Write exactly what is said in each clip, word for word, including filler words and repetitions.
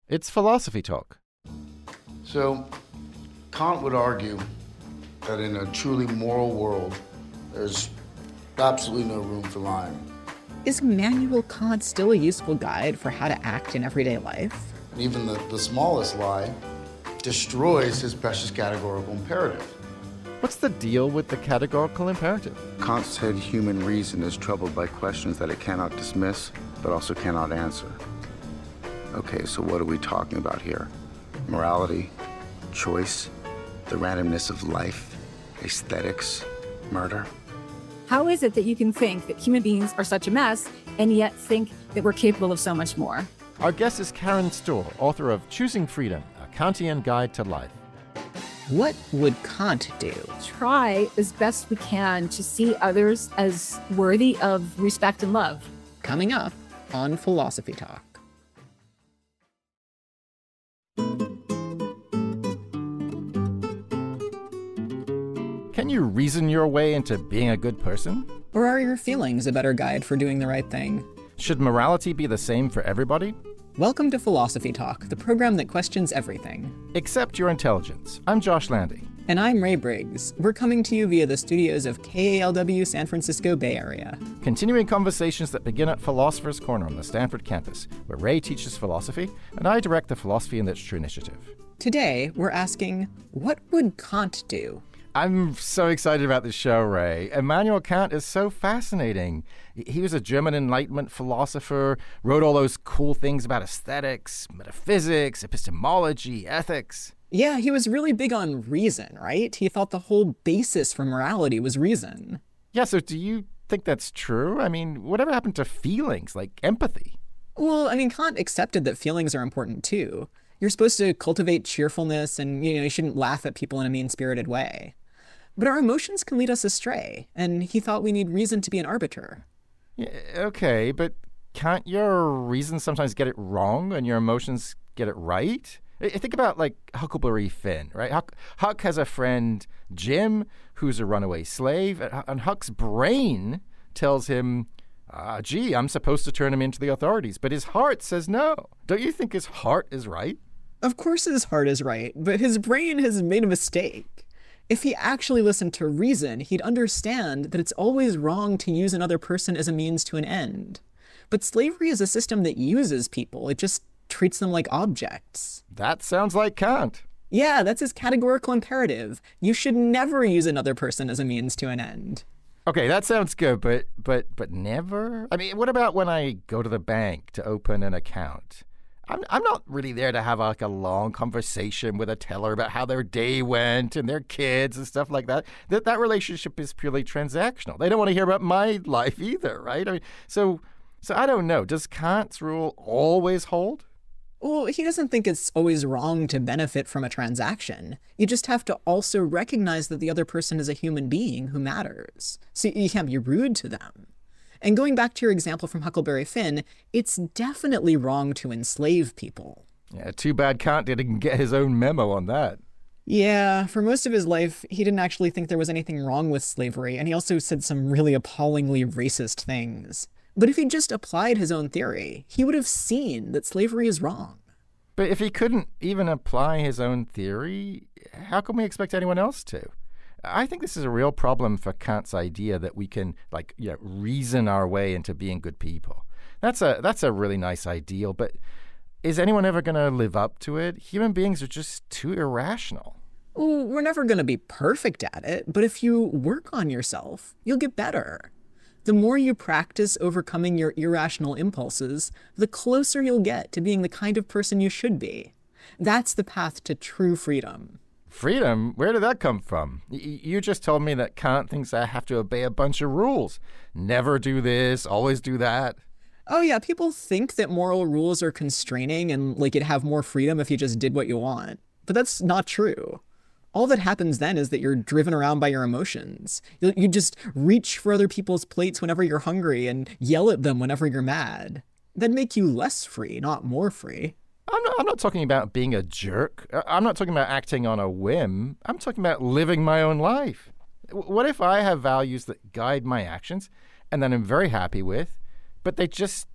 It's Philosophy Talk. So, Kant would argue that in a truly moral world, there's absolutely no room for lying. Is Immanuel Kant still a useful guide for how to act in everyday life? And even the, the smallest lie destroys his precious categorical imperative. What's the deal with the categorical imperative? Kant said human reason is troubled by questions that it cannot dismiss, but also cannot answer. Okay, so what are we talking about here? Morality, choice, the randomness of life, aesthetics, murder? How is it that you can think that human beings are such a mess and yet think that we're capable of so much more? Our guest is Karen Storr, author of Choosing Freedom, a Kantian Guide to Life. What would Kant do? Try as best we can to see others as worthy of respect and love. Coming up on Philosophy Talk. Can you reason your way into being a good person? Or are your feelings a better guide for doing the right thing? Should morality be the same for everybody? Welcome to Philosophy Talk, the program that questions everything. Except your intelligence. I'm Josh Landy. And I'm Ray Briggs. We're coming to you via the studios of K A L W San Francisco Bay Area. Continuing conversations that begin at Philosopher's Corner on the Stanford campus, where Ray teaches philosophy and I direct the Philosophy and Literature Initiative. Today, we're asking, what would Kant do? I'm so excited about this show, Ray. Immanuel Kant is so fascinating. He was a German Enlightenment philosopher, wrote all those cool things about aesthetics, metaphysics, epistemology, ethics. Yeah, he was really big on reason, right? He thought the whole basis for morality was reason. Yeah, so do you think that's true? I mean, whatever happened to feelings, like empathy? Well, I mean, Kant accepted that feelings are important too. You're supposed to cultivate cheerfulness and, you know, you shouldn't laugh at people in a mean-spirited way. But our emotions can lead us astray, and he thought we need reason to be an arbiter. Yeah, okay, but can't your reason sometimes get it wrong and your emotions get it right? I think about, like, Huckleberry Finn, right? Huck, Huck has a friend, Jim, who's a runaway slave, and Huck's brain tells him, ah, gee, I'm supposed to turn him into the authorities, but his heart says no. Don't you think his heart is right? Of course his heart is right, but his brain has made a mistake. If he actually listened to reason, he'd understand that it's always wrong to use another person as a means to an end. But slavery is a system that uses people. It just treats them like objects. That sounds like Kant. Yeah, that's his categorical imperative. You should never use another person as a means to an end. Okay, that sounds good, but but but never? I mean, what about when I go to the bank to open an account? I'm I'm not really there to have like a long conversation with a teller about how their day went and their kids and stuff like that. That that relationship is purely transactional. They don't want to hear about my life either, right? I mean, so so I don't know. Does Kant's rule always hold? Well, he doesn't think it's always wrong to benefit from a transaction. You just have to also recognize that the other person is a human being who matters. So you can't be rude to them. And going back to your example from Huckleberry Finn, it's definitely wrong to enslave people. Yeah, too bad Kant didn't get his own memo on that. Yeah, for most of his life, he didn't actually think there was anything wrong with slavery, and he also said some really appallingly racist things. But if he just applied his own theory, he would have seen that slavery is wrong. But if he couldn't even apply his own theory, how can we expect anyone else to? I think this is a real problem for Kant's idea that we can, like, you know, reason our way into being good people. That's a that's a really nice ideal, but is anyone ever going to live up to it? Human beings are just too irrational. Well, we're never going to be perfect at it, but if you work on yourself, you'll get better. The more you practice overcoming your irrational impulses, the closer you'll get to being the kind of person you should be. That's the path to true freedom. Freedom? Where did that come from? Y- you just told me that Kant thinks I have to obey a bunch of rules. Never do this, always do that. Oh yeah, people think that moral rules are constraining and like you'd have more freedom if you just did what you want. But that's not true. All that happens then is that you're driven around by your emotions. You, you just reach for other people's plates whenever you're hungry and yell at them whenever you're mad. That'd make you less free, not more free. I'm not, I'm not talking about being a jerk. I'm not talking about acting on a whim. I'm talking about living my own life. What if I have values that guide my actions and that I'm very happy with, but they just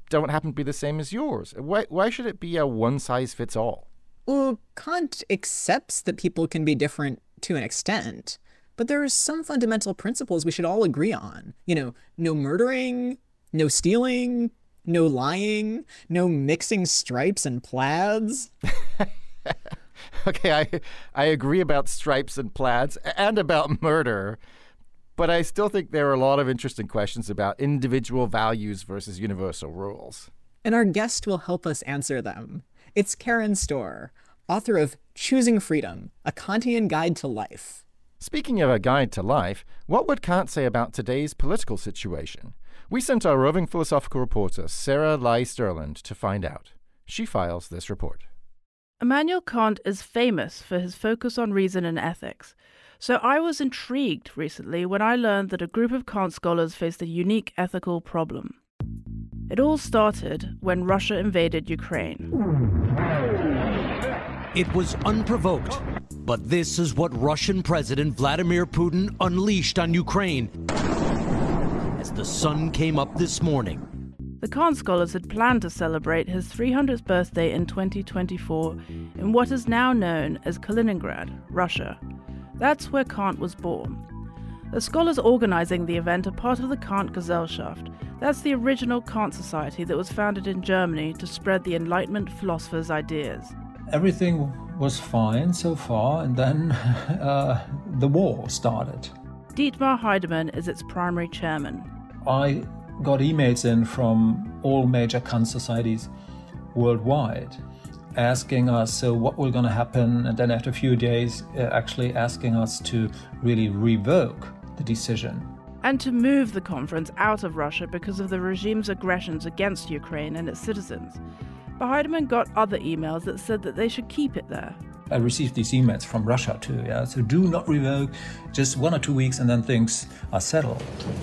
don't happen to be the same as yours. Why, why should it be a one-size-fits-all? Well, Kant accepts that people can be different to an extent, but there are some fundamental principles we should all agree on. You know, no murdering, no stealing, no lying, no mixing stripes and plaids. Okay, I I agree about stripes and plaids and about murder, but I still think there are a lot of interesting questions about individual values versus universal rules. And our guest will help us answer them. It's Karen Storr, author of Choosing Freedom, A Kantian Guide to Life. Speaking of a guide to life, what would Kant say about today's political situation? We sent our roving philosophical reporter, Sarah Lai Sterland, to find out. She files this report. Immanuel Kant is famous for his focus on reason and ethics. So I was intrigued recently when I learned that a group of Kant scholars faced a unique ethical problem. It all started when Russia invaded Ukraine. It was unprovoked, but this is what Russian President Vladimir Putin unleashed on Ukraine as the sun came up this morning. The Kant scholars had planned to celebrate his three hundredth birthday in twenty twenty-four in what is now known as Kaliningrad, Russia. That's where Kant was born. The scholars organizing the event are part of the Kant Gesellschaft. That's the original Kant Society that was founded in Germany to spread the Enlightenment philosophers' ideas. Everything was fine so far, and then uh, the war started. Dietmar Heidemann is its primary chairman. I got emails in from all major Kant societies worldwide asking us so what was going to happen, and then after a few days uh, actually asking us to really revoke the decision. And to move the conference out of Russia because of the regime's aggressions against Ukraine and its citizens. But Heidemann got other emails that said that they should keep it there. I received these emails from Russia too, yeah. So do not revoke, just one or two weeks and then things are settled.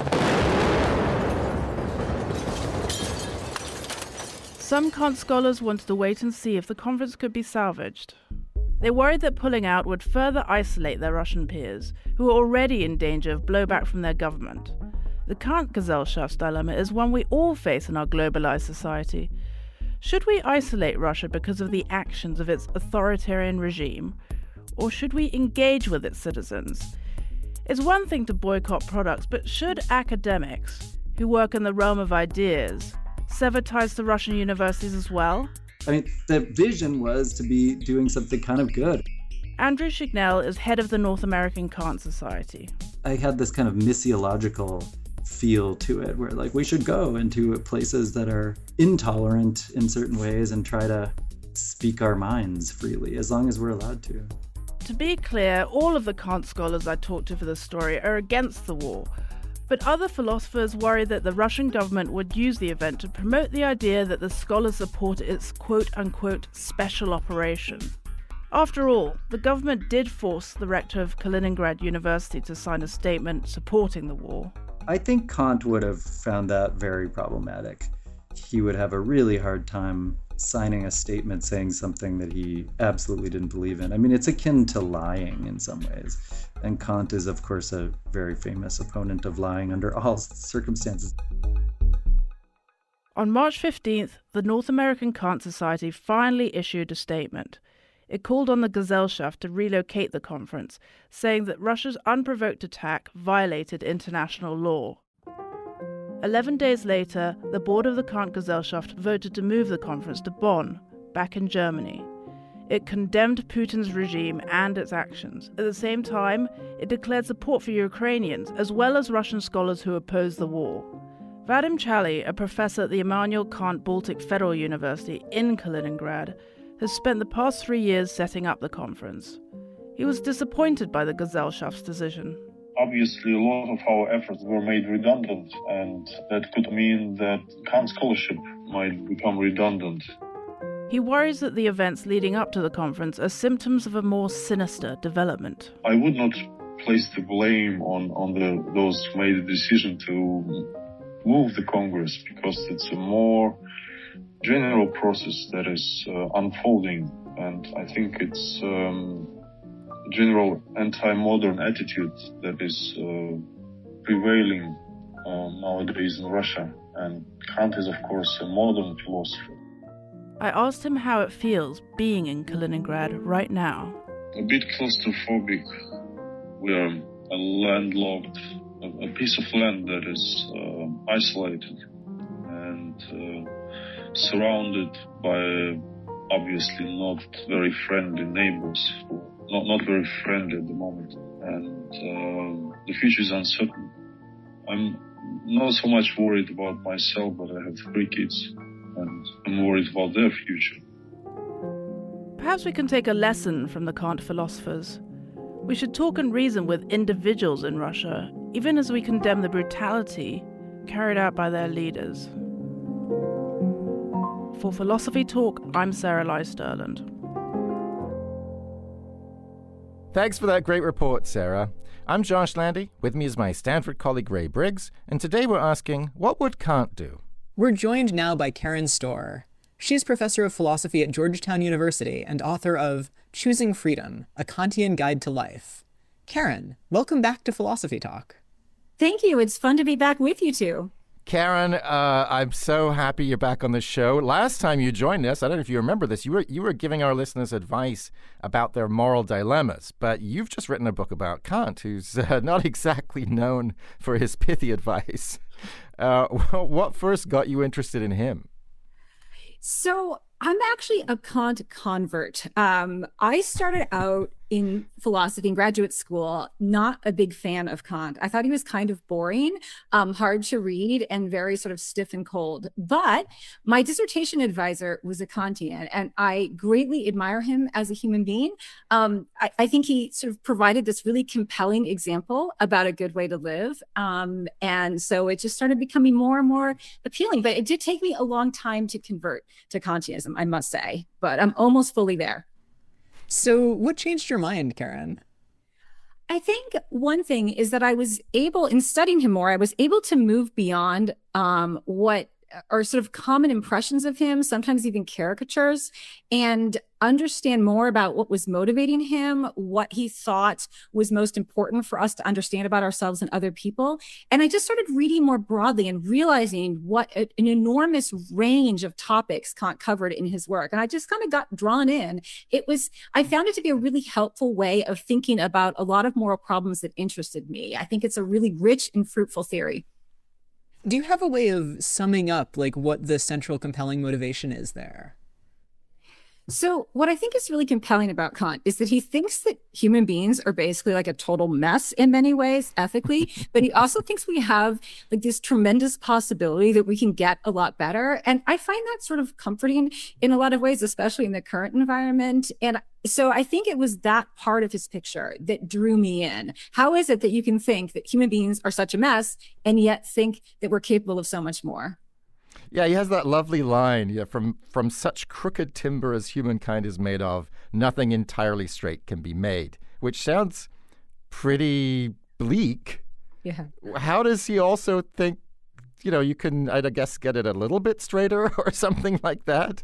Some Kant scholars wanted to wait and see if the conference could be salvaged. They worried that pulling out would further isolate their Russian peers, who were already in danger of blowback from their government. The Kant Gesellschaft's dilemma is one we all face in our globalized society. Should we isolate Russia because of the actions of its authoritarian regime, or should we engage with its citizens? It's one thing to boycott products, but should academics, who work in the realm of ideas, sever ties to Russian universities as well? I mean, the vision was to be doing something kind of good. Andrew Schignell is head of the North American Kant Society. I had this kind of missiological feel to it, where like we should go into places that are intolerant in certain ways and try to speak our minds freely, as long as we're allowed to. To be clear, all of the Kant scholars I talked to for this story are against the war. But other philosophers worry that the Russian government would use the event to promote the idea that the scholars support its quote-unquote special operation. After all, the government did force the rector of Kaliningrad University to sign a statement supporting the war. I think Kant would have found that very problematic. He would have a really hard time signing a statement saying something that he absolutely didn't believe in. I mean, it's akin to lying in some ways. And Kant is, of course, a very famous opponent of lying under all circumstances. On March fifteenth, the North American Kant Society finally issued a statement. It called on the Gesellschaft to relocate the conference, saying that Russia's unprovoked attack violated international law. Eleven days later, the board of the Kant Gesellschaft voted to move the conference to Bonn, back in Germany. It condemned Putin's regime and its actions. At the same time, it declared support for Ukrainians, as well as Russian scholars who oppose the war. Vadim Chali, a professor at the Immanuel Kant Baltic Federal University in Kaliningrad, has spent the past three years setting up the conference. He was disappointed by the Gesellschaft's decision. Obviously, a lot of our efforts were made redundant, and that could mean that Kant scholarship might become redundant. He worries that the events leading up to the conference are symptoms of a more sinister development. I would not place the blame on, on the, those who made the decision to move the Congress, because it's a more general process that is uh, unfolding, and I think it's um, general anti-modern attitude that is uh, prevailing uh, nowadays in Russia. And Kant is, of course, a modern philosopher. I asked him how it feels being in Kaliningrad right now. A bit claustrophobic. We are a landlocked, a, a piece of land that is uh, isolated and uh, surrounded by obviously not very friendly neighbors, who, not, not very friendly at the moment. And uh, the future is uncertain. I'm not so much worried about myself, but I have three kids, and I'm worried about their future. Perhaps we can take a lesson from the Kant philosophers. We should talk and reason with individuals in Russia, even as we condemn the brutality carried out by their leaders. For Philosophy Talk, I'm Sarah Lai Sterland. Thanks for that great report, Sarah. I'm Josh Landy. With me is my Stanford colleague Ray Briggs, and today we're asking, what would Kant do? We're joined now by Karen Storr. She's professor of philosophy at Georgetown University and author of Choosing Freedom, A Kantian Guide to Life. Karen, welcome back to Philosophy Talk. Thank you. It's fun to be back with you two. Karen, uh, I'm so happy you're back on the show. Last time you joined us, I don't know if you remember this, you were you were giving our listeners advice about their moral dilemmas, but you've just written a book about Kant, who's uh, not exactly known for his pithy advice. Uh, what first got you interested in him? So I'm actually a Kant convert. Um, I started out in philosophy in graduate school, not a big fan of Kant. I thought he was kind of boring, um, hard to read, and very sort of stiff and cold. But my dissertation advisor was a Kantian, and I greatly admire him as a human being. Um, I, I think he sort of provided this really compelling example about a good way to live. Um, and so it just started becoming more and more appealing. But it did take me a long time to convert to Kantianism, I must say, but I'm almost fully there. So what changed your mind, Karen? I think one thing is that I was able, in studying him more, I was able to move beyond um, what are sort of common impressions of him, sometimes even caricatures, and understand more about what was motivating him, what he thought was most important for us to understand about ourselves and other people. And I just started reading more broadly and realizing what a, an enormous range of topics Kant covered in his work. And I just kind of got drawn in. It was, I found it to be a really helpful way of thinking about a lot of moral problems that interested me. I think it's a really rich and fruitful theory. Do you have a way of summing up like what the central compelling motivation is there? So what I think is really compelling about Kant is that he thinks that human beings are basically like a total mess in many ways, ethically, but he also thinks we have like this tremendous possibility that we can get a lot better. And I find that sort of comforting in a lot of ways, especially in the current environment. And so I think it was that part of his picture that drew me in. How is it that you can think that human beings are such a mess and yet think that we're capable of so much more? Yeah, he has that lovely line, yeah, from, from such crooked timber as humankind is made of, nothing entirely straight can be made, which sounds pretty bleak. Yeah. How does he also think, you know, you can, I guess, get it a little bit straighter or something like that?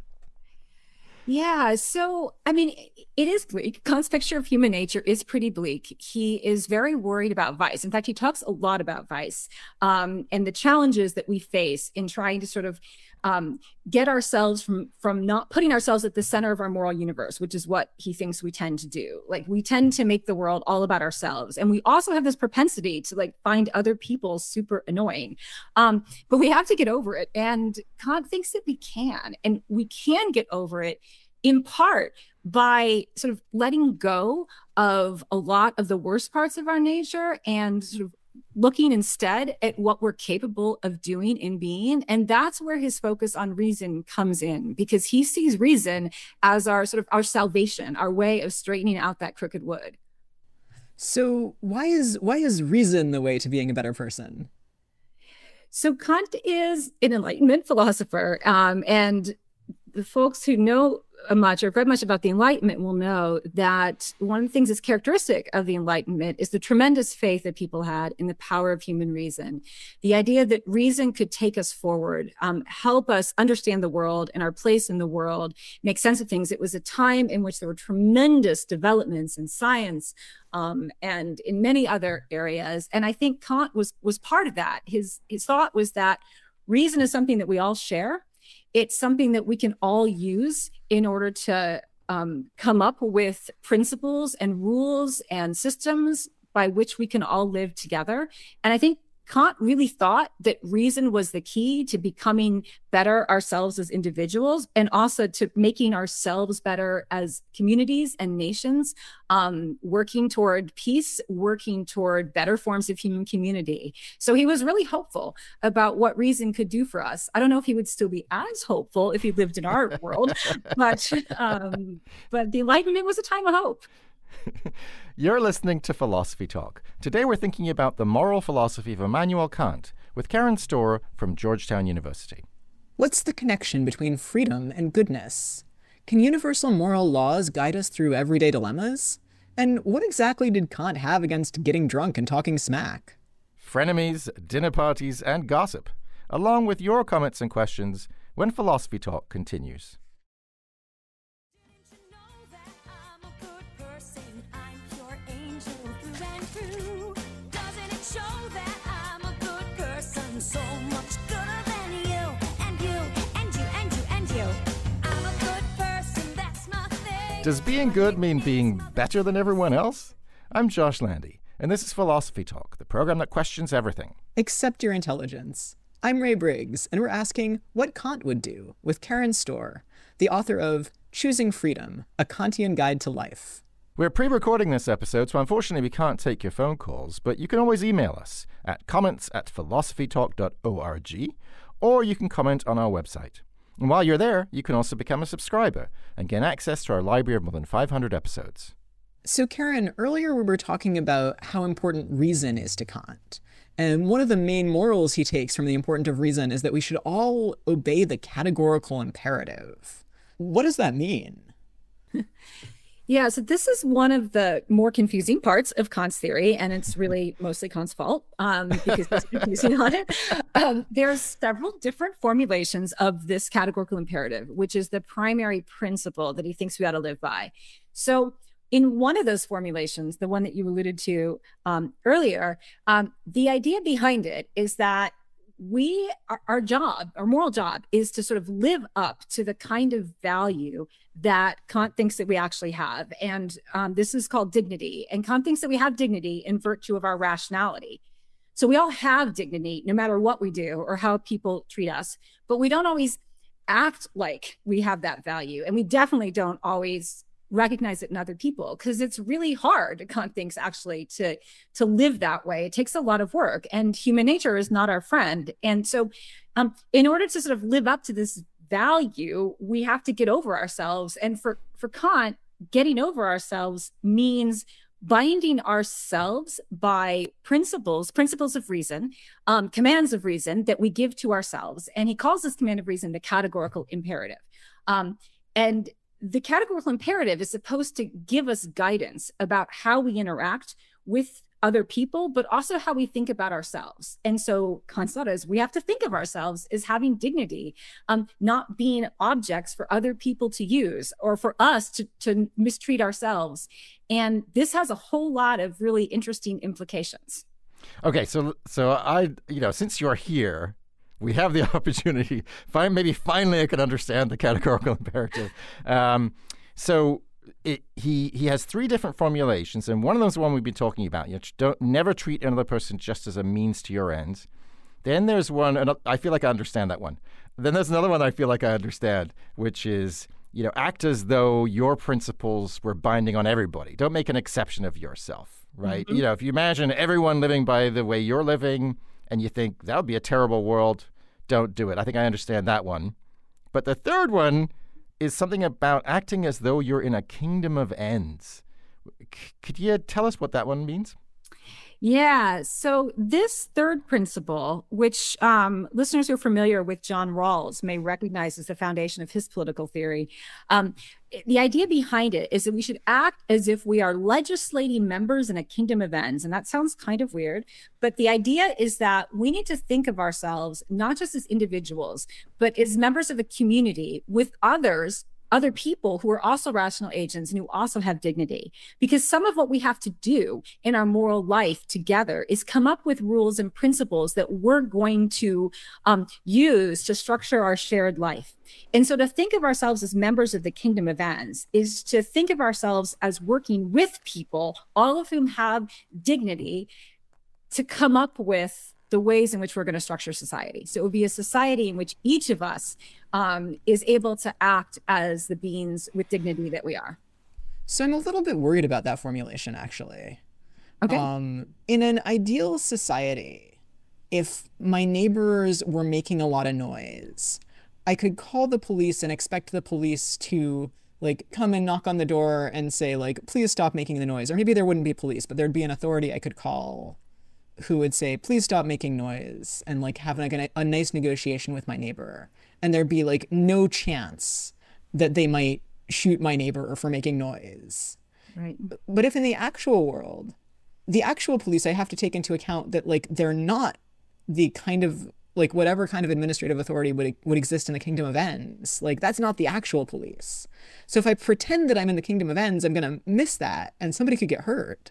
Yeah, so, I mean, it is bleak. Kant's picture of human nature is pretty bleak. He is very worried about vice. In fact, he talks a lot about vice um, and the challenges that we face in trying to sort of um, get ourselves from, from not putting ourselves at the center of our moral universe, which is what he thinks we tend to do. Like, we tend to make the world all about ourselves. And we also have this propensity to, like, find other people super annoying. Um, but we have to get over it. And Kant thinks that we can. And we can get over it in part by sort of letting go of a lot of the worst parts of our nature and sort of looking instead at what we're capable of doing and being. And that's where his focus on reason comes in, because he sees reason as our sort of our salvation, our way of straightening out that crooked wood. So why is why is reason the way to being a better person? So Kant is an Enlightenment philosopher, um, and the folks who know much or read much about the Enlightenment will know that one of the things that's characteristic of the Enlightenment is the tremendous faith that people had in the power of human reason. The idea that reason could take us forward, um, help us understand the world and our place in the world, make sense of things. It was a time in which there were tremendous developments in science um, and in many other areas. And I think Kant was was part of that. His his thought was that reason is something that we all share. It's something that we can all use in order to um, come up with principles and rules and systems by which we can all live together. And I think Kant really thought that reason was the key to becoming better ourselves as individuals, and also to making ourselves better as communities and nations, um, working toward peace, working toward better forms of human community. So he was really hopeful about what reason could do for us. I don't know if he would still be as hopeful if he lived in our world, but um, but the Enlightenment was a time of hope. You're listening to Philosophy Talk. Today we're thinking about the moral philosophy of Immanuel Kant with Karen Storr from Georgetown University. What's the connection between freedom and goodness? Can universal moral laws guide us through everyday dilemmas? And what exactly did Kant have against getting drunk and talking smack? Frenemies, dinner parties, and gossip, along with your comments and questions when Philosophy Talk continues. So much gooder than you, and you, and you, and you, and you. I'm a good person, that's my thing. Does being good mean being better than everyone else? I'm Josh Landy, and this is Philosophy Talk, the program that questions everything. Except your intelligence. I'm Ray Briggs, and we're asking what Kant would do with Karen Storr, the author of Choosing Freedom, A Kantian Guide to Life. We're pre-recording this episode, so unfortunately we can't take your phone calls, but you can always email us at comments at philosophytalk dot org, or you can comment on our website. And while you're there, you can also become a subscriber and gain access to our library of more than five hundred episodes. So Karen, earlier we were talking about how important reason is to Kant. And one of the main morals he takes from the importance of reason is that we should all obey the categorical imperative. What does that mean? Yeah, so this is one of the more confusing parts of Kant's theory, and it's really mostly Kant's fault um, because he's confusing on it. Um, there's several different formulations of this categorical imperative, which is the primary principle that he thinks we ought to live by. So in one of those formulations, the one that you alluded to um, earlier, um, the idea behind it is that we, our, our job, our moral job is to sort of live up to the kind of value that Kant thinks that we actually have. And um, this is called dignity. And Kant thinks that we have dignity in virtue of our rationality. So we all have dignity, no matter what we do or how people treat us, but we don't always act like we have that value. And we definitely don't always recognize it in other people, because it's really hard, Kant thinks, actually to to live that way. It takes a lot of work, and human nature is not our friend. And so um, in order to sort of live up to this value, we have to get over ourselves. And for, for Kant, getting over ourselves means binding ourselves by principles, principles of reason, um, commands of reason that we give to ourselves. And he calls this command of reason the categorical imperative. Um, and the categorical imperative is supposed to give us guidance about how we interact with other people, but also how we think about ourselves. And so Kant's thought is we have to think of ourselves as having dignity, um, not being objects for other people to use or for us to, to mistreat ourselves. And this has a whole lot of really interesting implications. Okay, so so I, you know, since you're here, we have the opportunity. Fine, maybe finally I can understand the categorical imperative. Um, so it, he he has three different formulations, and one of them is the one we've been talking about. You know, don't never treat another person just as a means to your ends. Then there's one, and I feel like I understand that one. Then there's another one I feel like I understand, which is, you know, act as though your principles were binding on everybody. Don't make an exception of yourself, right? Mm-hmm. You know, if you imagine everyone living by the way you're living, and you think that would be a terrible world, don't do it. I think I understand that one. But the third one is something about acting as though you're in a kingdom of ends. C- could you tell us what that one means? Yeah. So this third principle, which um, listeners who are familiar with John Rawls may recognize as the foundation of his political theory, um, the idea behind it is that we should act as if we are legislating members in a kingdom of ends. And that sounds kind of weird, but the idea is that we need to think of ourselves not just as individuals, but as members of a community with others other people who are also rational agents and who also have dignity. Because some of what we have to do in our moral life together is come up with rules and principles that we're going to um, use to structure our shared life. And so to think of ourselves as members of the kingdom of ends is to think of ourselves as working with people, all of whom have dignity, to come up with the ways in which we're going to structure society. So it would be a society in which each of us um, is able to act as the beings with dignity that we are. So I'm a little bit worried about that formulation, actually. Okay. Um, in an ideal society, if my neighbors were making a lot of noise, I could call the police and expect the police to like come and knock on the door and say like, please stop making the noise. Or maybe there wouldn't be police, but there'd be an authority I could call who would say, please stop making noise, and like have like a, a nice negotiation with my neighbor. And there'd be like no chance that they might shoot my neighbor for making noise. Right. But if in the actual world, the actual police, I have to take into account that like they're not the kind of like whatever kind of administrative authority would would exist in the kingdom of ends. Like that's not the actual police. So if I pretend that I'm in the kingdom of ends, I'm going to miss that and somebody could get hurt.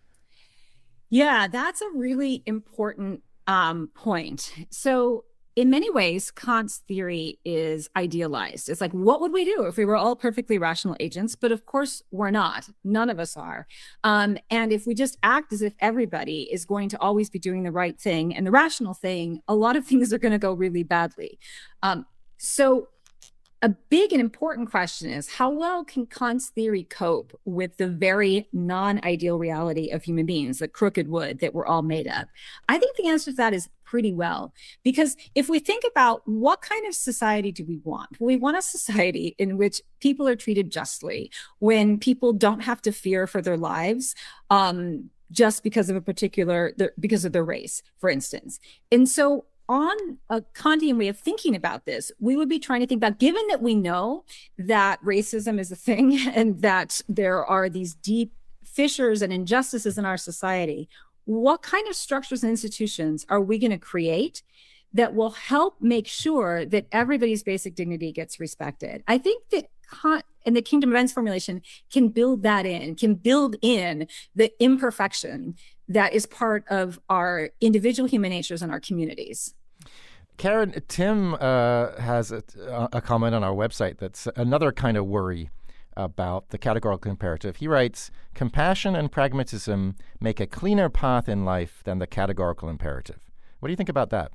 Yeah, that's a really important um, point. So in many ways, Kant's theory is idealized. It's like, what would we do if we were all perfectly rational agents? But of course, we're not. None of us are. Um, and if we just act as if everybody is going to always be doing the right thing and the rational thing, a lot of things are going to go really badly. Um, so a big and important question is, how well can Kant's theory cope with the very non-ideal reality of human beings, the crooked wood that we're all made of? I think the answer to that is pretty well. Because if we think about what kind of society do we want? We want a society in which people are treated justly, when people don't have to fear for their lives um, just because of a particular, because of their race, for instance. And so on a Kantian way of thinking about this, we would be trying to think about, given that we know that racism is a thing and that there are these deep fissures and injustices in our society, what kind of structures and institutions are we going to create that will help make sure that everybody's basic dignity gets respected? I think that Kant and the kingdom of ends formulation can build that in, can build in the imperfection that is part of our individual human natures and our communities. Karen, Tim uh, has a, a comment on our website that's another kind of worry about the categorical imperative. He writes, compassion and pragmatism make a cleaner path in life than the categorical imperative. What do you think about that?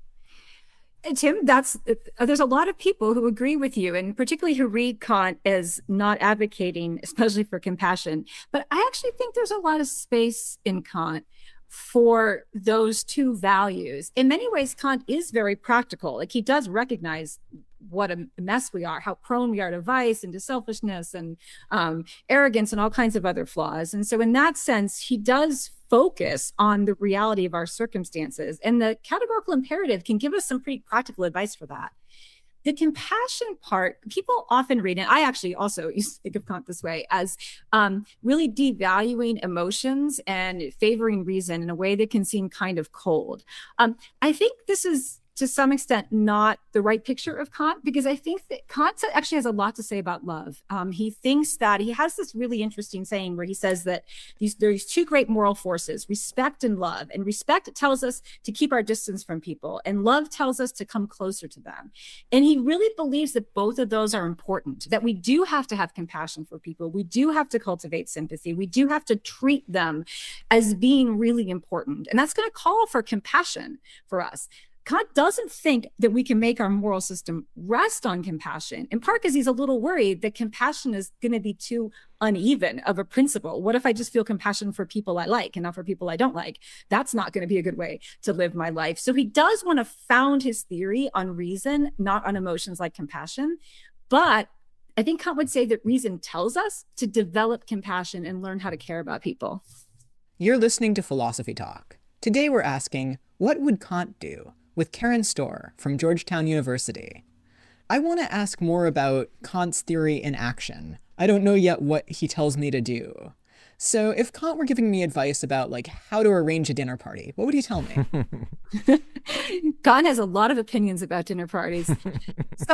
Tim, that's uh, there's a lot of people who agree with you, and particularly who read Kant as not advocating, especially for compassion. But I actually think there's a lot of space in Kant for those two values. In many ways, Kant is very practical. Like, he does recognize what a mess we are, how prone we are to vice and to selfishness and um, arrogance and all kinds of other flaws. And so in that sense, he does focus on the reality of our circumstances. And the categorical imperative can give us some pretty practical advice for that. The compassion part, people often read, and I actually also used to think of Kant this way, as um, really devaluing emotions and favoring reason in a way that can seem kind of cold. Um, I think this is, to some extent, not the right picture of Kant, because I think that Kant actually has a lot to say about love. Um, he thinks that he has this really interesting saying where he says that these, there's two great moral forces, respect and love. And respect tells us to keep our distance from people, and love tells us to come closer to them. And he really believes that both of those are important, that we do have to have compassion for people. We do have to cultivate sympathy. We do have to treat them as being really important. And that's going to call for compassion for us. Kant doesn't think that we can make our moral system rest on compassion, in part because he's a little worried that compassion is going to be too uneven of a principle. What if I just feel compassion for people I like and not for people I don't like? That's not going to be a good way to live my life. So he does want to found his theory on reason, not on emotions like compassion. But I think Kant would say that reason tells us to develop compassion and learn how to care about people. You're listening to Philosophy Talk. Today we're asking, what would Kant do? With Karen Storr from Georgetown University. I want to ask more about Kant's theory in action. I don't know yet what he tells me to do. So if Kant were giving me advice about like how to arrange a dinner party, what would he tell me? Kant has a lot of opinions about dinner parties. So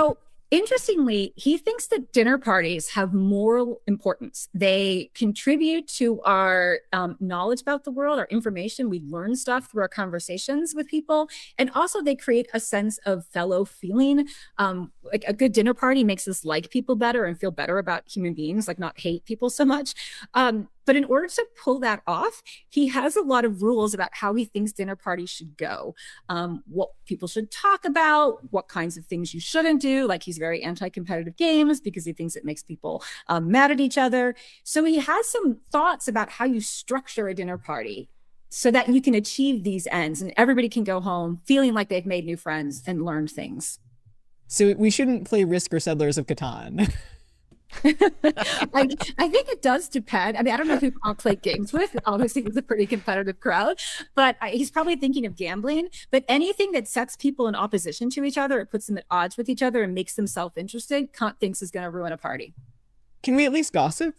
Interestingly, he thinks that dinner parties have moral importance. They contribute to our um, knowledge about the world, our information. We learn stuff through our conversations with people. And also they create a sense of fellow feeling. Um, like a good dinner party makes us like people better and feel better about human beings, like not hate people so much. Um, but in order to pull that off, he has a lot of rules about how he thinks dinner parties should go, um, what people should talk about, what kinds of things you shouldn't do. Like he's very anti-competitive games because he thinks it makes people um, mad at each other. So he has some thoughts about how you structure a dinner party so that you can achieve these ends and everybody can go home feeling like they've made new friends and learned things. So we shouldn't play Risk or Settlers of Catan. I, I think it does depend. I mean, I don't know who I'll play games with. Obviously, it's a pretty competitive crowd, but I, he's probably thinking of gambling. But anything that sets people in opposition to each other, it puts them at odds with each other and makes them self-interested, Kant thinks is going to ruin a party. Can we at least gossip?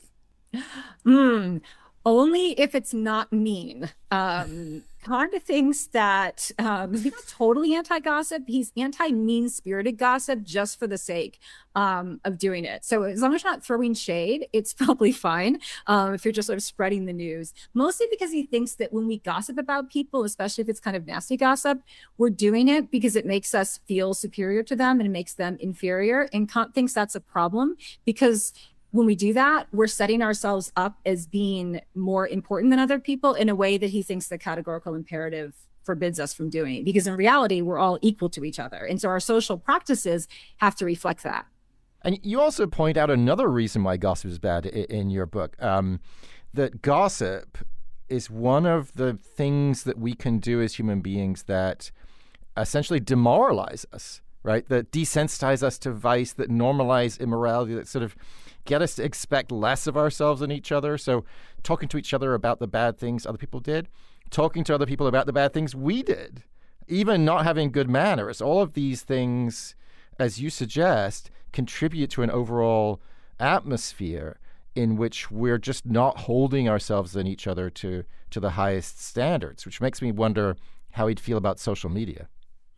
Hmm. Only if it's not mean. Um, Kant thinks that um, he's not totally anti-gossip. He's anti-mean-spirited gossip just for the sake um, of doing it. So as long as you're not throwing shade, it's probably fine um, if you're just sort of spreading the news. Mostly because he thinks that when we gossip about people, especially if it's kind of nasty gossip, we're doing it because it makes us feel superior to them and it makes them inferior. And Kant thinks that's a problem because when we do that, we're setting ourselves up as being more important than other people in a way that he thinks the categorical imperative forbids us from doing. Because in reality, we're all equal to each other. And so our social practices have to reflect that. And you also point out another reason why gossip is bad in your book, um, that gossip is one of the things that we can do as human beings that essentially demoralize us, right? That desensitize us to vice, that normalize immorality, that sort of get us to expect less of ourselves and each other. So talking to each other about the bad things other people did, talking to other people about the bad things we did, even not having good manners, all of these things, as you suggest, contribute to an overall atmosphere in which we're just not holding ourselves and each other to, to the highest standards, which makes me wonder how he'd feel about social media.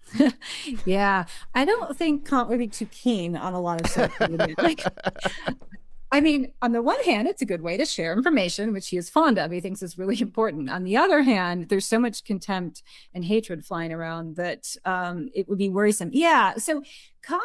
Yeah, I don't think Kant would be too keen on a lot of social media. Like, I mean, on the one hand, it's a good way to share information, which he is fond of. He thinks is really important. On the other hand, there's so much contempt and hatred flying around that um, it would be worrisome. Yeah, so Kant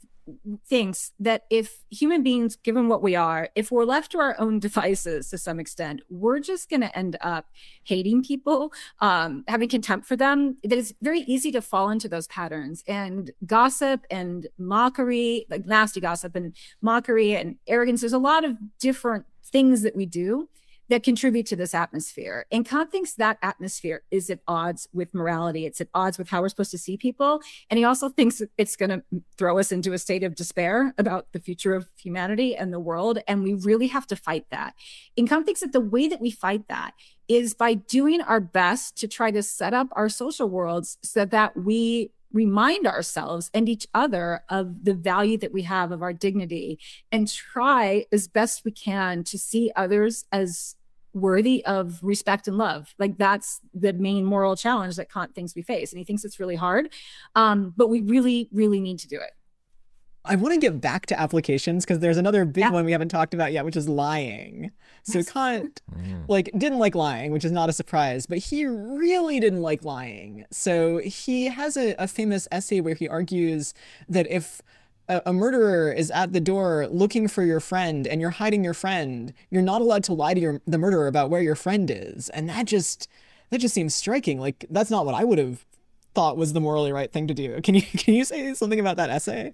thinks that if human beings, given what we are, if we're left to our own devices to some extent, we're just going to end up hating people, um, having contempt for them. That it's very easy to fall into those patterns. And gossip and mockery, like nasty gossip and mockery and arrogance, there's a lot of different things that we do that contribute to this atmosphere. And Kant thinks that atmosphere is at odds with morality. It's at odds with how we're supposed to see people. And he also thinks it's going to throw us into a state of despair about the future of humanity and the world. And we really have to fight that. And Kant thinks that the way that we fight that is by doing our best to try to set up our social worlds so that we remind ourselves and each other of the value that we have, of our dignity, and try as best we can to see others as worthy of respect and love. Like that's the main moral challenge that Kant thinks we face. And he thinks it's really hard, um, but we really, really need to do it. I want to get back to applications because there's another big Yeah. one we haven't talked about yet, which is lying. So Yes. Kant like didn't like lying, which is not a surprise, but he really didn't like lying. So he has a, a famous essay where he argues that if a, a murderer is at the door looking for your friend and you're hiding your friend, you're not allowed to lie to your, the murderer about where your friend is. And that just that just seems striking. Like that's not what I would have thought was the morally right thing to do. Can you can you say something about that essay?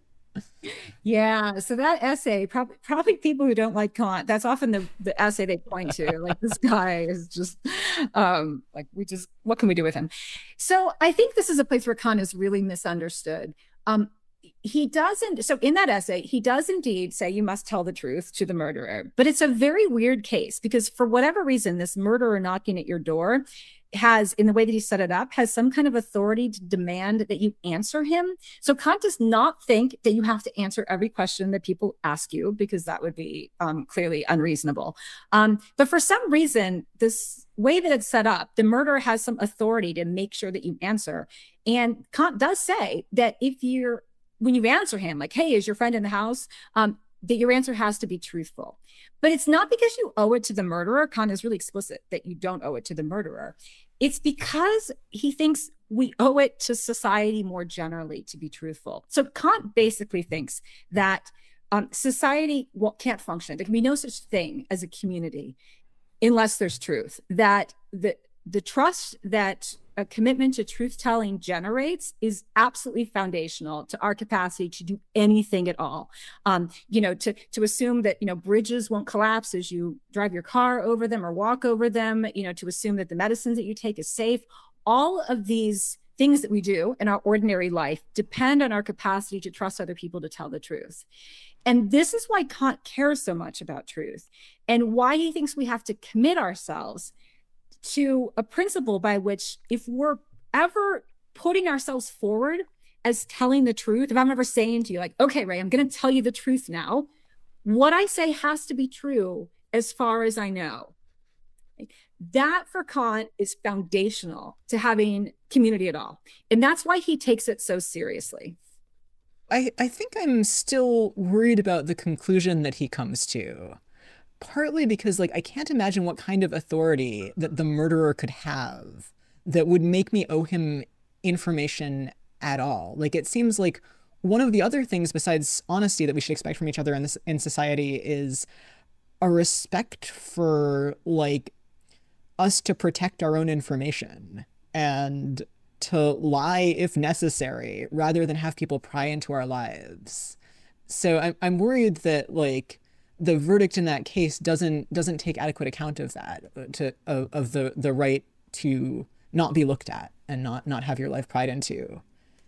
Yeah, so that essay, probably probably people who don't like Kant, that's often the, the essay they point to. Like this guy is just um, like we just what can we do with him? So I think this is a place where Kant is really misunderstood. Um, he doesn't. So in that essay, he does indeed say you must tell the truth to the murderer, but it's a very weird case because for whatever reason, this murderer knocking at your door has, in the way that he set it up, has some kind of authority to demand that you answer him. So Kant does not think that you have to answer every question that people ask you, because that would be um, clearly unreasonable. Um, but for some reason, this way that it's set up, the murderer has some authority to make sure that you answer. And Kant does say that if you're when you answer him, like, hey, is your friend in the house? Um, that your answer has to be truthful. But it's not because you owe it to the murderer. Kant is really explicit that you don't owe it to the murderer. It's because he thinks we owe it to society more generally to be truthful. So Kant basically thinks that um, society well, can't function. There can be no such thing as a community unless there's truth. That the the trust that a commitment to truth-telling generates is absolutely foundational to our capacity to do anything at all. Um, you know, to to assume that, you know, bridges won't collapse as you drive your car over them or walk over them, you know, to assume that the medicines that you take is safe. All of these things that we do in our ordinary life depend on our capacity to trust other people to tell the truth. And this is why Kant cares so much about truth and why he thinks we have to commit ourselves to a principle by which if we're ever putting ourselves forward as telling the truth, if I'm ever saying to you like, okay, Ray, I'm going to tell you the truth now, what I say has to be true as far as I know. That for Kant is foundational to having community at all. And that's why he takes it so seriously. I, I think I'm still worried about the conclusion that he comes to. Partly because, like, I can't imagine what kind of authority that the murderer could have that would make me owe him information at all. Like, it seems like one of the other things besides honesty that we should expect from each other in this in society is a respect for, like, us to protect our own information and to lie if necessary rather than have people pry into our lives. So I'm I'm worried that, like, the verdict in that case doesn't doesn't take adequate account of that, to of, of the the right to not be looked at and not not have your life pried into.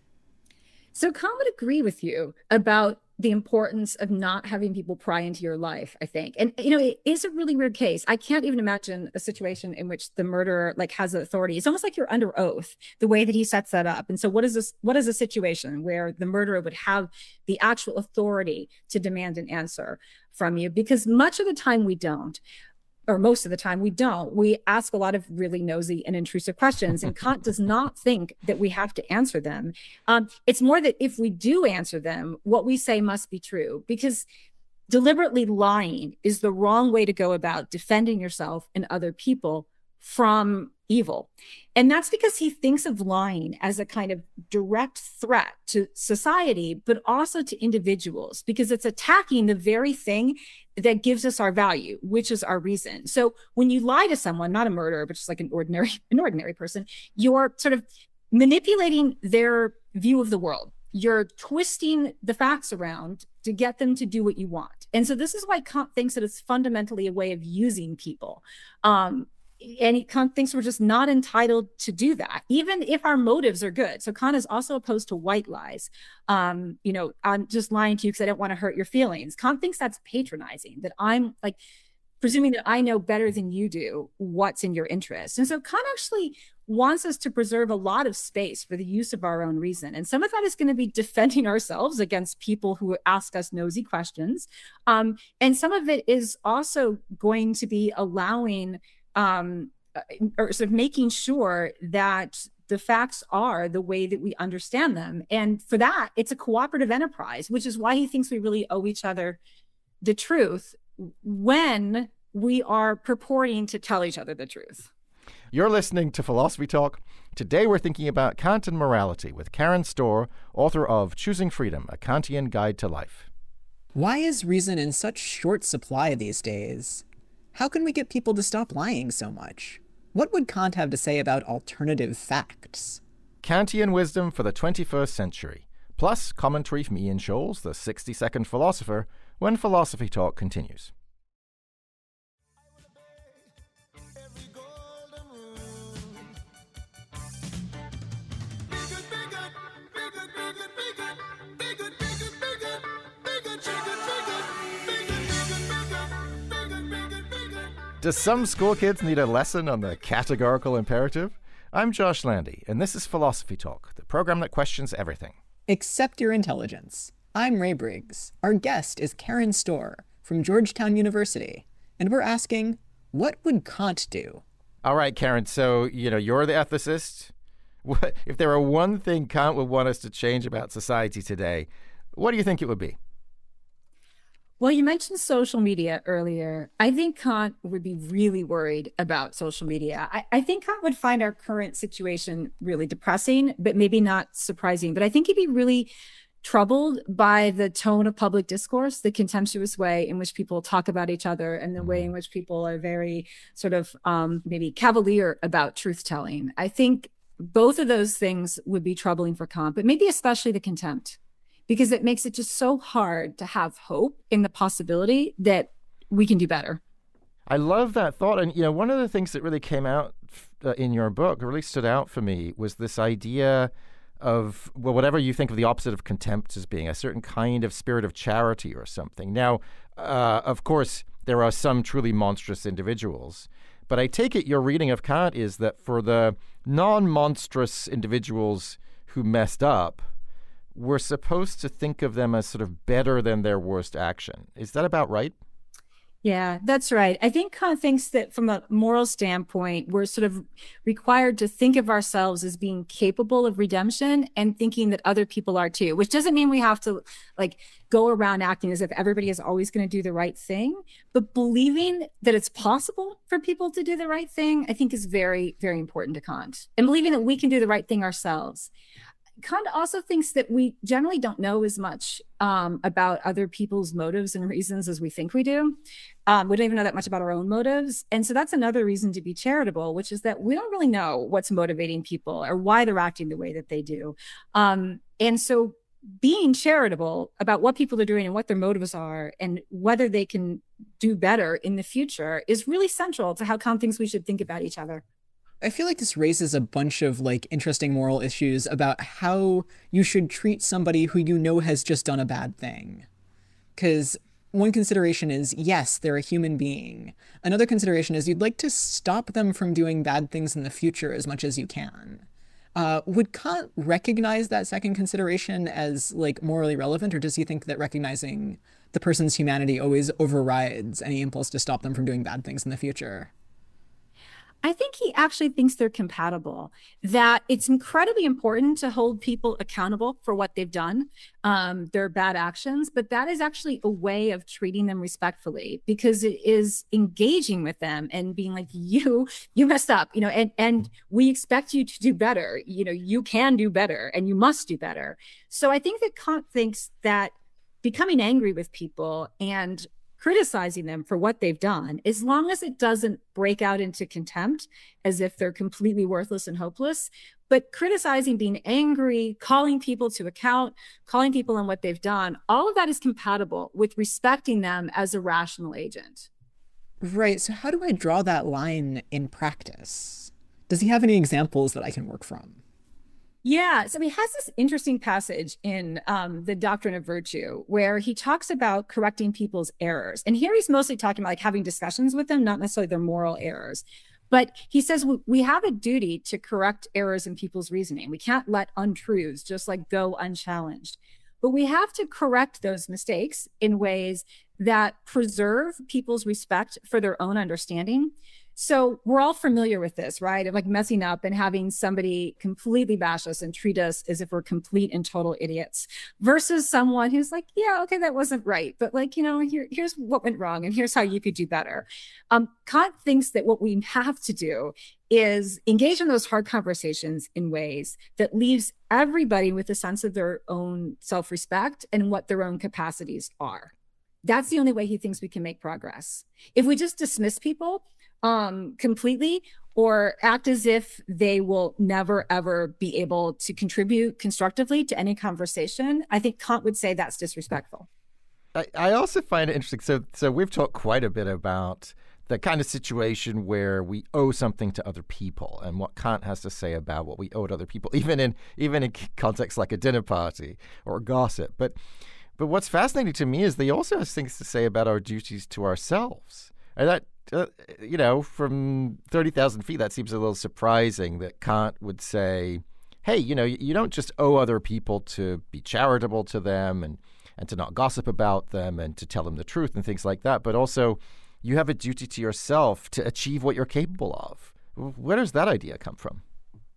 So Kant would agree with you about the importance of not having people pry into your life, I think. And, you know, it is a really weird case. I can't even imagine a situation in which the murderer like has authority. It's almost like you're under oath, the way that he sets that up. And so what is this, what is a situation where the murderer would have the actual authority to demand an answer from you? Because much of the time we don't. Or most of the time we don't. We ask a lot of really nosy and intrusive questions, and Kant does not think that we have to answer them. Um, it's more that if we do answer them, what we say must be true, because deliberately lying is the wrong way to go about defending yourself and other people from evil. And that's because he thinks of lying as a kind of direct threat to society, but also to individuals, because it's attacking the very thing that gives us our value, which is our reason. So when you lie to someone, not a murderer, but just like an ordinary, an ordinary person, you're sort of manipulating their view of the world. You're twisting the facts around to get them to do what you want. And so this is why Kant thinks that it's fundamentally a way of using people. Um, And Kant thinks we're just not entitled to do that, even if our motives are good. So Kant is also opposed to white lies. Um, you know, I'm just lying to you because I don't want to hurt your feelings. Kant thinks that's patronizing, that I'm like presuming that I know better than you do what's in your interest. And so Kant actually wants us to preserve a lot of space for the use of our own reason. And some of that is going to be defending ourselves against people who ask us nosy questions. Um, and some of it is also going to be allowing um, or sort of making sure that the facts are the way that we understand them. And for that, it's a cooperative enterprise, which is why he thinks we really owe each other the truth when we are purporting to tell each other the truth. You're listening to Philosophy Talk. Today we're thinking about Kant and morality with Karen Storr, author of Choosing Freedom, A Kantian Guide to Life. Why is reason in such short supply these days? How can we get people to stop lying so much? What would Kant have to say about alternative facts? Kantian wisdom for the twenty-first century, plus commentary from Ian Scholes, the sixty-second philosopher, when Philosophy Talk continues. Do some school kids need a lesson on the categorical imperative? I'm Josh Landy, and this is Philosophy Talk, the program that questions everything. Except your intelligence. I'm Ray Briggs. Our guest is Karen Storr from Georgetown University, and we're asking, what would Kant do? All right, Karen, so, you know, you're the ethicist. what, if there were one thing Kant would want us to change about society today, what do you think it would be? Well, you mentioned social media earlier. I think Kant would be really worried about social media. I, I think Kant would find our current situation really depressing, but maybe not surprising. But I think he'd be really troubled by the tone of public discourse, the contemptuous way in which people talk about each other, and the way in which people are very sort of um, maybe cavalier about truth telling. I think both of those things would be troubling for Kant, but maybe especially the contempt, because it makes it just so hard to have hope in the possibility that we can do better. I love that thought. And, you know, one of the things that really came out uh, in your book, really stood out for me, was this idea of, well, whatever you think of the opposite of contempt as being, a certain kind of spirit of charity or something. Now, uh, of course, there are some truly monstrous individuals, but I take it your reading of Kant is that for the non-monstrous individuals who messed up, we're supposed to think of them as sort of better than their worst action. Is that about right? Yeah, that's right. I think Kant thinks that from a moral standpoint, we're sort of required to think of ourselves as being capable of redemption and thinking that other people are too, which doesn't mean we have to like go around acting as if everybody is always going to do the right thing. But believing that it's possible for people to do the right thing, I think is very, very important to Kant. And believing that we can do the right thing ourselves. Kant also thinks that we generally don't know as much um, about other people's motives and reasons as we think we do. Um, we don't even know that much about our own motives. And so that's another reason to be charitable, which is that we don't really know what's motivating people or why they're acting the way that they do. Um, and so being charitable about what people are doing and what their motives are and whether they can do better in the future is really central to how Kant thinks we should think about each other. I feel like this raises a bunch of like interesting moral issues about how you should treat somebody who you know has just done a bad thing. Because one consideration is, yes, they're a human being. Another consideration is you'd like to stop them from doing bad things in the future as much as you can. Uh, would Kant recognize that second consideration as like morally relevant, or does he think that recognizing the person's humanity always overrides any impulse to stop them from doing bad things in the future? I think he actually thinks they're compatible, that it's incredibly important to hold people accountable for what they've done, um, their bad actions, but that is actually a way of treating them respectfully because it is engaging with them and being like, you, you messed up, you know, and, and we expect you to do better. You know, you can do better and you must do better. So I think that Kant thinks that becoming angry with people and criticizing them for what they've done, as long as it doesn't break out into contempt as if they're completely worthless and hopeless, but criticizing, being angry, calling people to account, calling people on what they've done, all of that is compatible with respecting them as a rational agent. Right. So how do I draw that line in practice? Does he have any examples that I can work from? Yeah, so he has this interesting passage in um, the Doctrine of Virtue where he talks about correcting people's errors. And here he's mostly talking about like having discussions with them, not necessarily their moral errors. But he says we have a duty to correct errors in people's reasoning. We can't let untruths just like go unchallenged. But we have to correct those mistakes in ways that preserve people's respect for their own understanding. So we're all familiar with this, right? Of like messing up and having somebody completely bash us and treat us as if we're complete and total idiots versus someone who's like, yeah, okay, that wasn't right. But like, you know, here, here's what went wrong and here's how you could do better. Um, Kant thinks that what we have to do is engage in those hard conversations in ways that leaves everybody with a sense of their own self-respect and what their own capacities are. That's the only way he thinks we can make progress. If we just dismiss people um, completely or act as if they will never, ever be able to contribute constructively to any conversation, I think Kant would say that's disrespectful. I, I also find it interesting. So, so we've talked quite a bit about the kind of situation where we owe something to other people and what Kant has to say about what we owe to other people, even in even in contexts like a dinner party or gossip. But but what's fascinating to me is they also have things to say about our duties to ourselves. And that, uh, you know, from thirty thousand feet, that seems a little surprising that Kant would say, hey, you know, you don't just owe other people to be charitable to them and, and to not gossip about them and to tell them the truth and things like that, but also you have a duty to yourself to achieve what you're capable of. Where does that idea come from?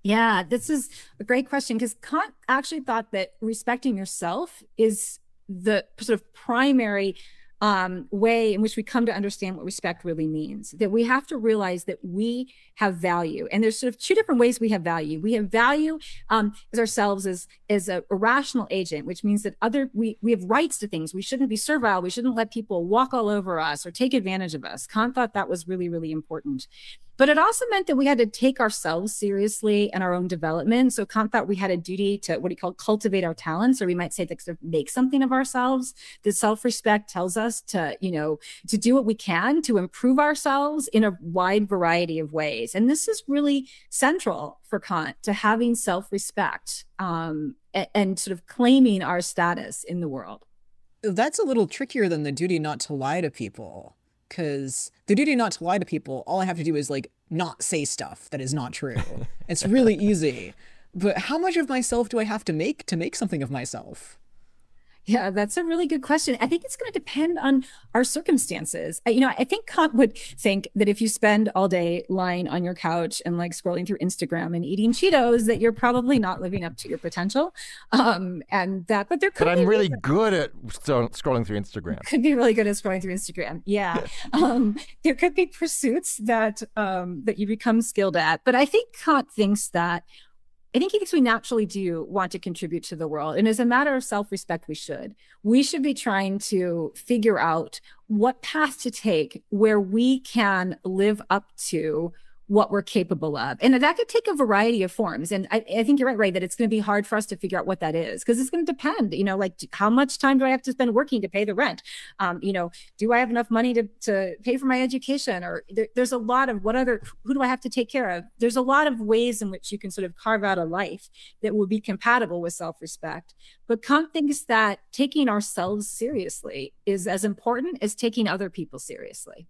Yeah, this is a great question because Kant actually thought that respecting yourself is the sort of primary um, way in which we come to understand what respect really means. That we have to realize that we have value, and there's sort of two different ways we have value. We have value um, as ourselves as as a, a rational agent, which means that other we we have rights to things. We shouldn't be servile. We shouldn't let people walk all over us or take advantage of us. Kant thought that was really, really important. But it also meant that we had to take ourselves seriously and our own development. So Kant thought we had a duty to what he called cultivate our talents, or we might say like sort of make something of ourselves. The self-respect tells us to, you know, to do what we can to improve ourselves in a wide variety of ways. And this is really central for Kant to having self-respect um, and, and sort of claiming our status in the world. That's a little trickier than the duty not to lie to people. Because the duty not to lie to people, all I have to do is like not say stuff that is not true. It's really easy. But how much of myself do I have to make to make something of myself? Yeah, that's a really good question. I think it's going to depend on our circumstances. I- You know, I think Kant would think that if you spend all day lying on your couch and like scrolling through Instagram and eating Cheetos, that you're probably not living up to your potential. Um, and that, but there could But be I'm really reasons- good at sto- scrolling through Instagram. could be really good at scrolling through Instagram. Yeah. um, there could be pursuits that um, that you become skilled at. But I think Kant thinks that I think he thinks we naturally do want to contribute to the world. And as a matter of self-respect, we should. We should be trying to figure out what path to take where we can live up to what we're capable of. And that could take a variety of forms. And I, I think you're right, right, that it's going to be hard for us to figure out what that is, because it's going to depend, you know, like how much time do I have to spend working to pay the rent? Um, you know, do I have enough money to, to pay for my education? Or there, there's a lot of what other, who do I have to take care of? There's a lot of ways in which you can sort of carve out a life that will be compatible with self-respect. But Kant thinks that taking ourselves seriously is as important as taking other people seriously.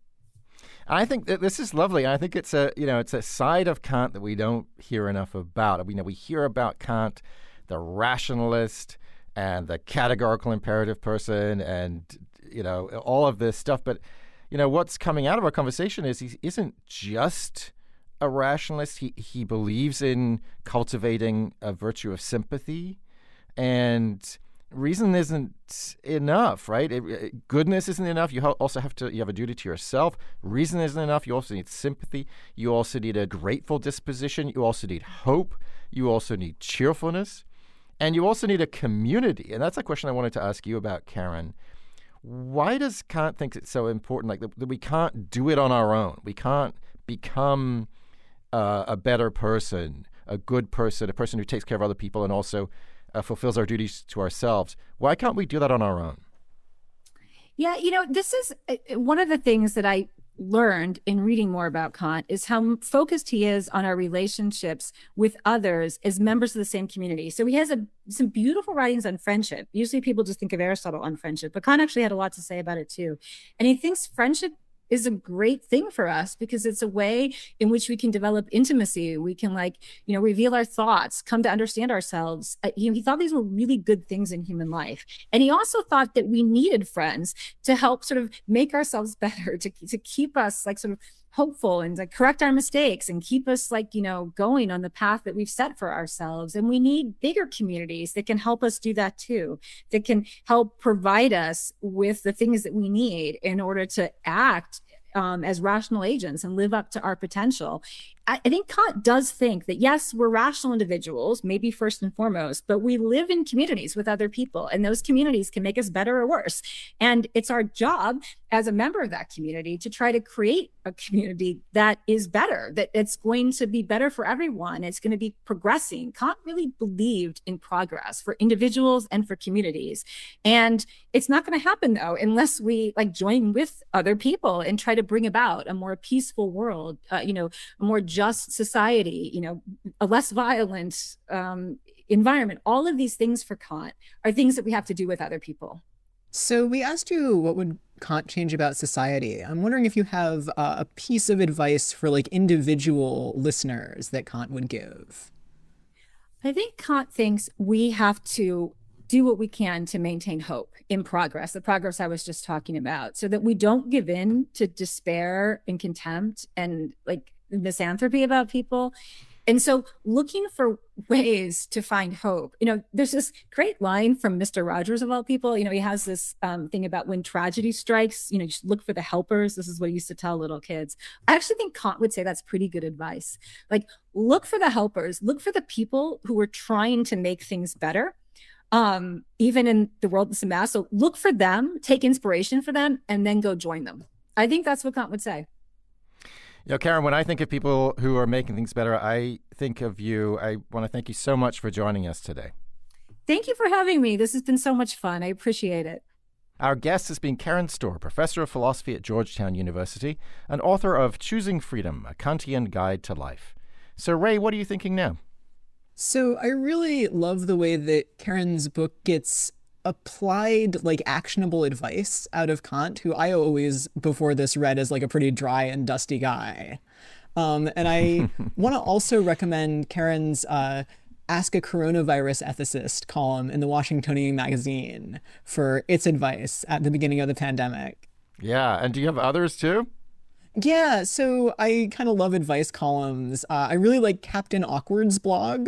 I think that this is lovely. I think it's a you know it's a side of Kant that we don't hear enough about. We know we hear about Kant, the rationalist and the categorical imperative person, and you know all of this stuff. But you know what's coming out of our conversation is he isn't just a rationalist. He he believes in cultivating a virtue of sympathy, and reason isn't enough, right? It, it, goodness isn't enough. You ha- also have to, you have a duty to yourself. Reason isn't enough. You also need sympathy. You also need a grateful disposition. You also need hope. You also need cheerfulness. And you also need a community. And that's a question I wanted to ask you about, Karen. Why does Kant think it's so important, like that, that we can't do it on our own? We can't become uh, a better person, a good person, a person who takes care of other people and also Uh, fulfills our duties to ourselves. Why can't we do that on our own? Yeah, you know, this is uh, one of the things that I learned in reading more about Kant is how focused he is on our relationships with others as members of the same community. So he has a, some beautiful writings on friendship. Usually people just think of Aristotle on friendship, but Kant actually had a lot to say about it too. And he thinks friendship is a great thing for us because it's a way in which we can develop intimacy. We can like, you know, reveal our thoughts, come to understand ourselves. Uh, he, he thought these were really good things in human life. And he also thought that we needed friends to help sort of make ourselves better, to, to keep us like sort of hopeful and to correct our mistakes and keep us like, you know, going on the path that we've set for ourselves. And we need bigger communities that can help us do that too, that can help provide us with the things that we need in order to act um, as rational agents and live up to our potential. I, I think Kant does think that, yes, we're rational individuals, maybe first and foremost, but we live in communities with other people, and those communities can make us better or worse. And it's our job as a member of that community to try to create a community that is better, that it's going to be better for everyone. It's going to be progressing. Kant really believed in progress for individuals and for communities. And it's not going to happen, though, unless we like join with other people and try to bring about a more peaceful world, uh, you know, a more just society, you know, a less violent um, environment. All of these things for Kant are things that we have to do with other people. So we asked you what would Kant change about society. I'm wondering if you have uh, a piece of advice for like individual listeners that Kant would give. I think Kant thinks we have to do what we can to maintain hope in progress, the progress I was just talking about, so that we don't give in to despair and contempt and like misanthropy about people. And so looking for ways to find hope, you know, there's this great line from Mister Rogers of all people. You know, he has this um, thing about when tragedy strikes, you know, just look for the helpers. This is what he used to tell little kids. I actually think Kant would say that's pretty good advice. Like, look for the helpers, look for the people who are trying to make things better. Um, even in the world that's a mess. So look for them, take inspiration for them, and then go join them. I think that's what Kant would say. You know, Karen, when I think of people who are making things better, I think of you. I want to thank you so much for joining us today. Thank you for having me. This has been so much fun. I appreciate it. Our guest has been Karen Storr, professor of philosophy at Georgetown University and author of Choosing Freedom, A Kantian Guide to Life. So, Ray, what are you thinking now? So I really love the way that Karen's book gets applied like actionable advice out of Kant, who I always before this read as like a pretty dry and dusty guy. Um, and I want to also recommend Karen's uh, Ask a Coronavirus Ethicist column in the Washingtonian magazine for its advice at the beginning of the pandemic. Yeah, and do you have others too? Yeah, so I kind of love advice columns. Uh, I really like Captain Awkward's blog.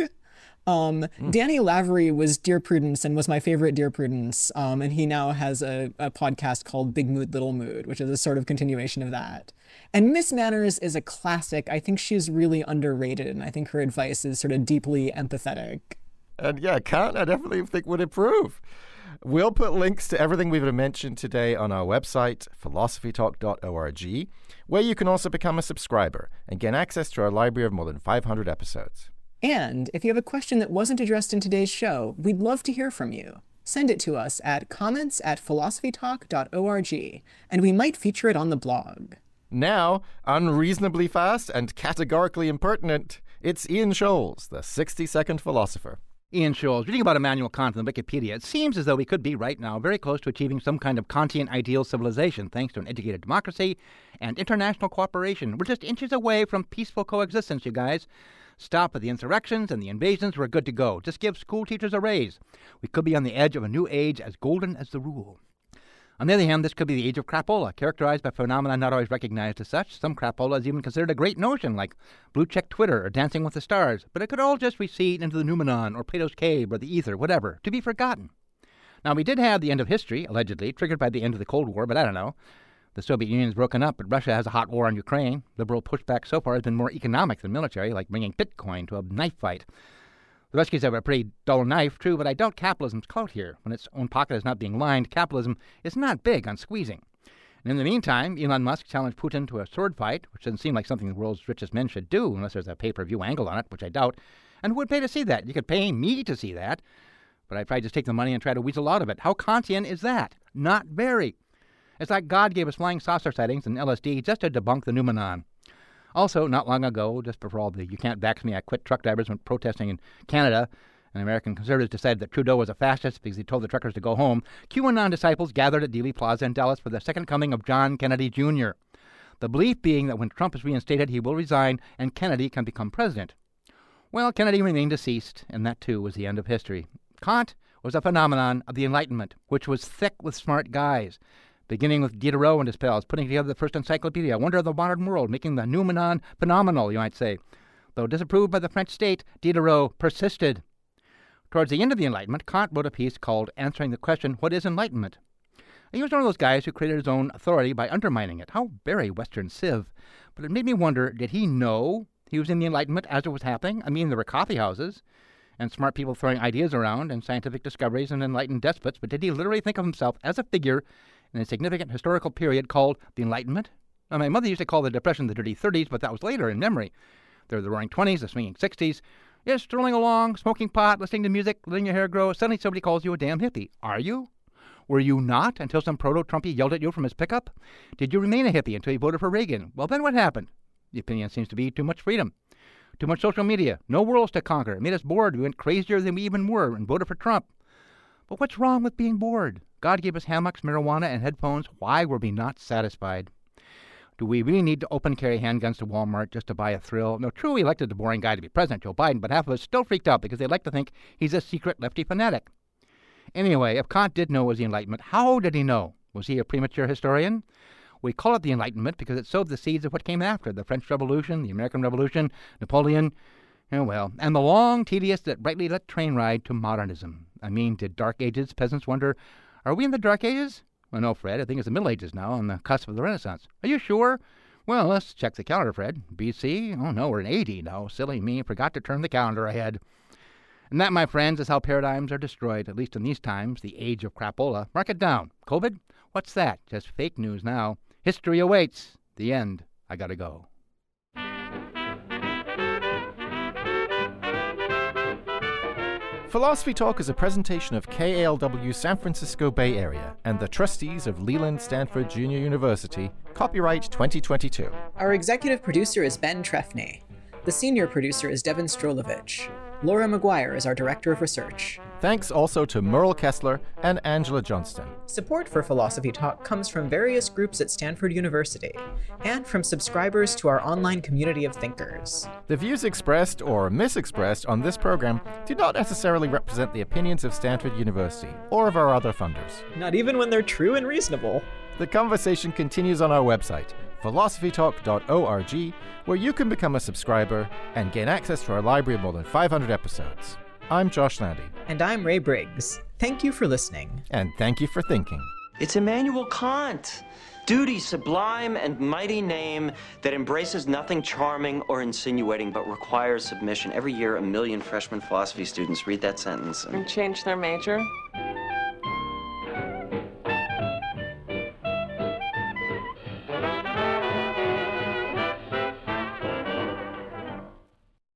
Um, mm. Danny Lavery was Dear Prudence and was my favorite Dear Prudence. Um, and he now has a, a podcast called Big Mood, Little Mood, which is a sort of continuation of that. And Miss Manners is a classic. I think she's really underrated, and I think her advice is sort of deeply empathetic. And yeah, Kant, I definitely think would improve. We'll put links to everything we've mentioned today on our website, philosophy talk dot org, where you can also become a subscriber and gain access to our library of more than five hundred episodes. And if you have a question that wasn't addressed in today's show, we'd love to hear from you. Send it to us at comments at philosophy talk dot org, and we might feature it on the blog. Now, unreasonably fast and categorically impertinent, it's Ian Scholes, the sixty-second philosopher. Ian Scholes, reading about Immanuel Kant in Wikipedia, it seems as though we could be right now very close to achieving some kind of Kantian ideal civilization thanks to an educated democracy and international cooperation. We're just inches away from peaceful coexistence, you guys. Stop with the insurrections and the invasions. We're good to go. Just give school teachers a raise. We could be on the edge of a new age as golden as the rule. On the other hand, this could be the age of crapola, characterized by phenomena not always recognized as such. Some crapola is even considered a great notion, like blue-check Twitter or Dancing with the Stars, but it could all just recede into the noumenon or Plato's cave or the ether, whatever, to be forgotten. Now, we did have the end of history, allegedly, triggered by the end of the Cold War, but I don't know. The Soviet Union is broken up, but Russia has a hot war on Ukraine. Liberal pushback so far has been more economic than military, like bringing Bitcoin to a knife fight. The Ruskies have a pretty dull knife, true, but I doubt capitalism's clout here. When its own pocket is not being lined, capitalism is not big on squeezing. And in the meantime, Elon Musk challenged Putin to a sword fight, which doesn't seem like something the world's richest men should do, unless there's a pay-per-view angle on it, which I doubt. And who would pay to see that? You could pay me to see that, but I'd probably just take the money and try to weasel out of it. How Kantian is that? Not very. It's like God gave us flying saucer sightings and L S D just to debunk the noumenon. Also, not long ago, just before all the you can't vax me, I quit truck drivers went protesting in Canada, and American conservatives decided that Trudeau was a fascist because he told the truckers to go home, QAnon disciples gathered at Dealey Plaza in Dallas for the second coming of John Kennedy Junior The belief being that when Trump is reinstated, he will resign and Kennedy can become president. Well, Kennedy remained deceased, and that too was the end of history. Kant was a phenomenon of the Enlightenment, which was thick with smart guys. Beginning with Diderot and his pals, putting together the first encyclopedia, Wonder of the Modern World, making the noumenon phenomenal, you might say. Though disapproved by the French state, Diderot persisted. Towards the end of the Enlightenment, Kant wrote a piece called Answering the Question, What is Enlightenment? He was one of those guys who created his own authority by undermining it. How very Western civ. But it made me wonder, did he know he was in the Enlightenment as it was happening? I mean, there were coffee houses and smart people throwing ideas around and scientific discoveries and enlightened despots, but did he literally think of himself as a figure in a significant historical period called the Enlightenment? Now, my mother used to call the Depression the Dirty Thirties, but that was later in memory. There were the Roaring Twenties, the Swinging Sixties. You're strolling along, smoking pot, listening to music, letting your hair grow. Suddenly somebody calls you a damn hippie. Are you? Were you not until some proto-Trumpy yelled at you from his pickup? Did you remain a hippie until you voted for Reagan? Well, then what happened? The opinion seems to be too much freedom. Too much social media. No worlds to conquer. It made us bored. We went crazier than we even were and voted for Trump. But what's wrong with being bored? God gave us hammocks, marijuana, and headphones. Why were we not satisfied? Do we really need to open carry handguns to Walmart just to buy a thrill? No, true, we elected the boring guy to be president, Joe Biden, but half of us still freaked out because they like to think he's a secret lefty fanatic. Anyway, if Kant did know it was the Enlightenment, how did he know? Was he a premature historian? We call it the Enlightenment because it sowed the seeds of what came after, the French Revolution, the American Revolution, Napoleon. Oh, well, and the long, tedious, yet brightly lit train ride to modernism. I mean, did Dark Ages peasants wonder, are we in the Dark Ages? Well, no, Fred, I think it's the Middle Ages now, on the cusp of the Renaissance. Are you sure? Well, let's check the calendar, Fred. B C? Oh, no, we're in A D now. Silly me, forgot to turn the calendar ahead. And that, my friends, is how paradigms are destroyed, at least in these times, the age of crapola. Mark it down. COVID? What's that? Just fake news now. History awaits. The end. I gotta go. Philosophy Talk is a presentation of K A L W San Francisco Bay Area and the trustees of Leland Stanford Junior University, copyright twenty twenty-two. Our executive producer is Ben Trefny. The senior producer is Devin Strolovich. Laura McGuire is our director of research. Thanks also to Merle Kessler and Angela Johnston. Support for Philosophy Talk comes from various groups at Stanford University and from subscribers to our online community of thinkers. The views expressed or misexpressed on this program do not necessarily represent the opinions of Stanford University or of our other funders. Not even when they're true and reasonable. The conversation continues on our website, philosophy talk dot org, where you can become a subscriber and gain access to our library of more than five hundred episodes. I'm Josh Landy. And I'm Ray Briggs. Thank you for listening. And thank you for thinking. It's Immanuel Kant. Duty, sublime and mighty name that embraces nothing charming or insinuating but requires submission. Every year, a million freshman philosophy students read that sentence And change their major?